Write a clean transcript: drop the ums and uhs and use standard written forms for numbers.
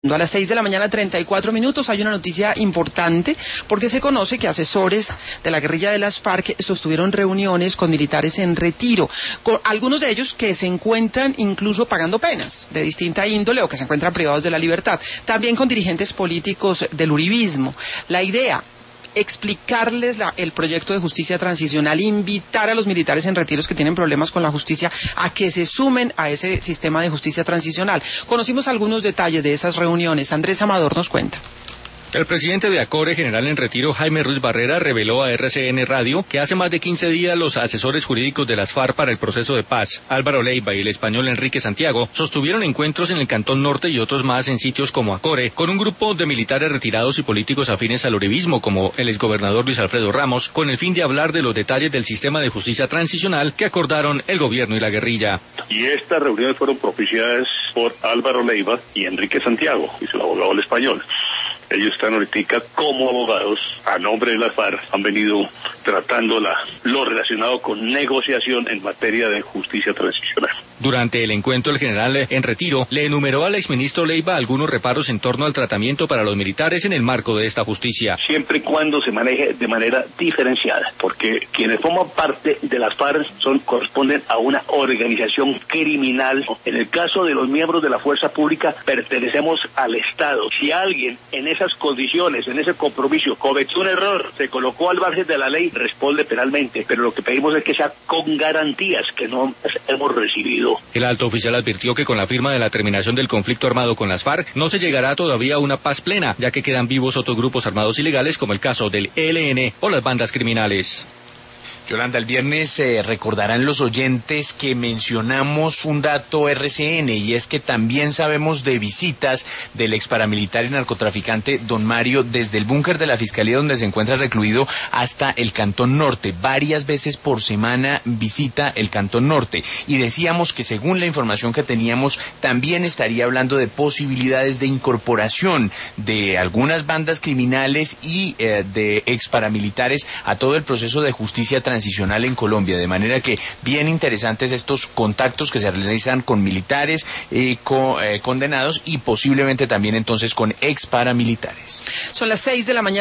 A las 6 de la mañana, 34 minutos, hay una noticia importante porque se conoce que asesores de la guerrilla de las FARC sostuvieron reuniones con militares en retiro, con algunos de ellos que se encuentran incluso pagando penas de distinta índole o que se encuentran privados de la libertad, también con dirigentes políticos del uribismo. La idea: explicarles el proyecto de justicia transicional, invitar a los militares en retiros que tienen problemas con la justicia a que se sumen a ese sistema de justicia transicional. Conocimos algunos detalles de esas reuniones. Andrés Amador nos cuenta. El presidente de ACORE, general en retiro Jaime Ruiz Barrera, reveló a RCN Radio que hace más de 15 días los asesores jurídicos de las FARC para el proceso de paz, Álvaro Leiva y el español Enrique Santiago, sostuvieron encuentros en el Cantón Norte y otros más en sitios como ACORE, con un grupo de militares retirados y políticos afines al uribismo, como el exgobernador Luis Alfredo Ramos, con el fin de hablar de los detalles del sistema de justicia transicional que acordaron el gobierno y la guerrilla. Y estas reuniones fueron propiciadas por Álvaro Leiva y Enrique Santiago, y su abogado el español. Ellos están ahorita como abogados a nombre de las FARC, han venido tratando lo relacionado con negociación en materia de justicia transicional. Durante el encuentro, el general en retiro le enumeró al exministro Leiva algunos reparos en torno al tratamiento para los militares en el marco de esta justicia. Siempre y cuando se maneje de manera diferenciada, porque quienes forman parte de las FARC corresponden a una organización criminal. En el caso de los miembros de la fuerza pública, pertenecemos al Estado. Si alguien en esas condiciones, en ese compromiso, cometió un error, se colocó al margen de la ley, responde penalmente, pero lo que pedimos es que sea con garantías que no hemos recibido. El alto oficial advirtió que con la firma de la terminación del conflicto armado con las FARC no se llegará todavía a una paz plena, ya que quedan vivos otros grupos armados ilegales como el caso del ELN o las bandas criminales. Yolanda, el viernes recordarán los oyentes que mencionamos un dato RCN, y es que también sabemos de visitas del ex paramilitar y narcotraficante Don Mario desde el búnker de la Fiscalía donde se encuentra recluido hasta el Cantón Norte. Varias veces por semana visita el Cantón Norte, y decíamos que según la información que teníamos también estaría hablando de posibilidades de incorporación de algunas bandas criminales y de ex paramilitares a todo el proceso de justicia transicional en Colombia, de manera que bien interesantes estos contactos que se realizan con militares, condenados, y posiblemente también entonces con ex paramilitares. Son las 6 de la mañana.